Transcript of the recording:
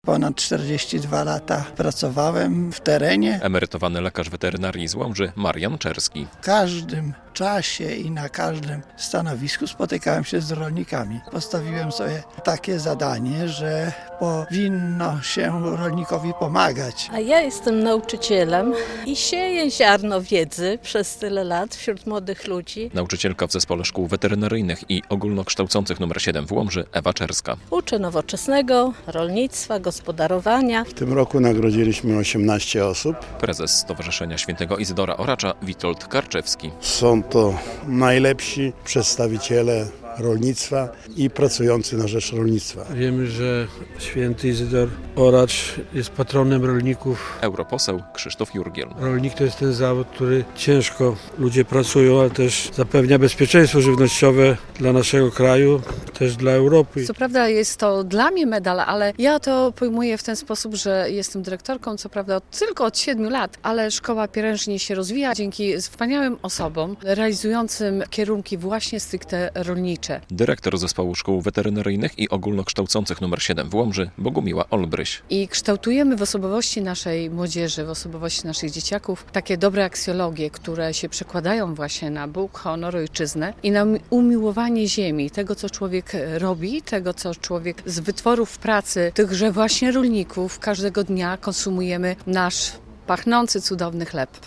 Ponad 42 lata pracowałem w terenie. Emerytowany lekarz weterynarii z Łomży Marian Czerski. W każdym czasie i na każdym stanowisku spotykałem się z rolnikami. Postawiłem sobie takie zadanie, że powinno się rolnikowi pomagać. A ja jestem nauczycielem i sieję ziarno wiedzy przez tyle lat wśród młodych ludzi. Nauczycielka w Zespole Szkół Weterynaryjnych i Ogólnokształcących nr 7 w Łomży Ewa Czerska. Uczę nowoczesnego rolnictwa, gospodarowania. W tym roku nagrodziliśmy 18 osób. Prezes Stowarzyszenia Świętego Izydora Oracza Witold Karczewski. Są to najlepsi przedstawiciele rolnictwa i pracujący na rzecz rolnictwa. Wiemy, że święty Izydor Oracz jest patronem rolników. Europoseł Krzysztof Jurgiel. Rolnik to jest ten zawód, który ciężko ludzie pracują, ale też zapewnia bezpieczeństwo żywnościowe dla naszego kraju, też dla Europy. Co prawda jest to dla mnie medal, ale ja to pojmuję w ten sposób, że jestem dyrektorką, co prawda tylko od 7 lat, ale szkoła prężnie się rozwija dzięki wspaniałym osobom realizującym kierunki właśnie stricte rolnicze. Dyrektor Zespołu Szkół Weterynaryjnych i Ogólnokształcących nr 7 w Łomży Bogumiła Olbryś. I kształtujemy w osobowości naszej młodzieży, w osobowości naszych dzieciaków takie dobre aksjologie, które się przekładają właśnie na Bóg, honor, ojczyznę i na umiłowanie ziemi, tego co człowiek robi, tego co człowiek z wytworów pracy, tychże właśnie rolników każdego dnia konsumujemy nasz pachnący, cudowny chleb.